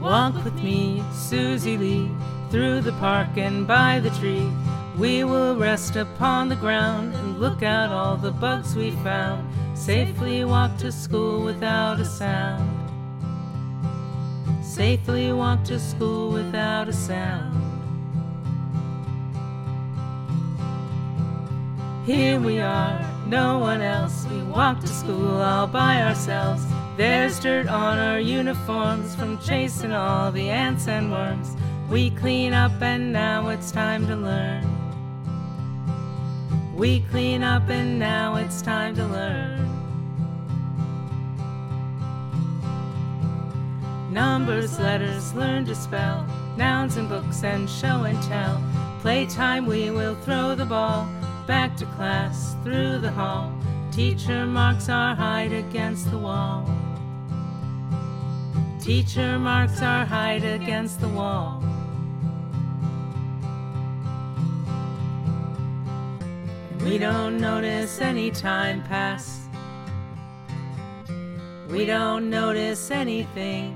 Walk with me, Susie Lee, through the park and by the tree. We will rest upon the ground and look out all the bugs we found. Safely walk to school without a sound. Safely walk to school without a sound. Here we are, no one else. We walk to school all by ourselves. There's dirt on our uniforms from chasing all the ants and worms. We clean up and now it's time to learn. We clean up and now it's time to learn. Numbers, letters, learn to spell. Nouns and books and show and tell. Playtime we will throw the ball. Back to class, through the hall. Teacher marks our height against the wall. Teacher marks our height against the wall. And we don't notice any time pass. We don't notice anything.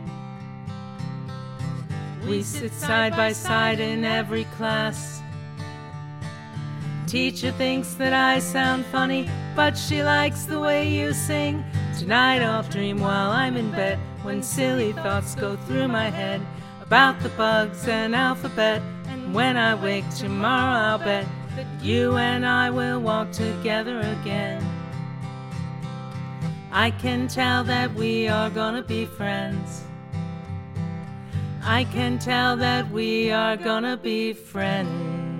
We sit side by side in every class. Teacher thinks that I sound funny, but she likes the way you sing. Tonight I'll dream while I'm in bed, when silly thoughts go through my head about the bugs and alphabet. And when I wake tomorrow I'll bet that you and I will walk together again. I can tell that we are gonna be friends. I can tell that we are gonna be friends.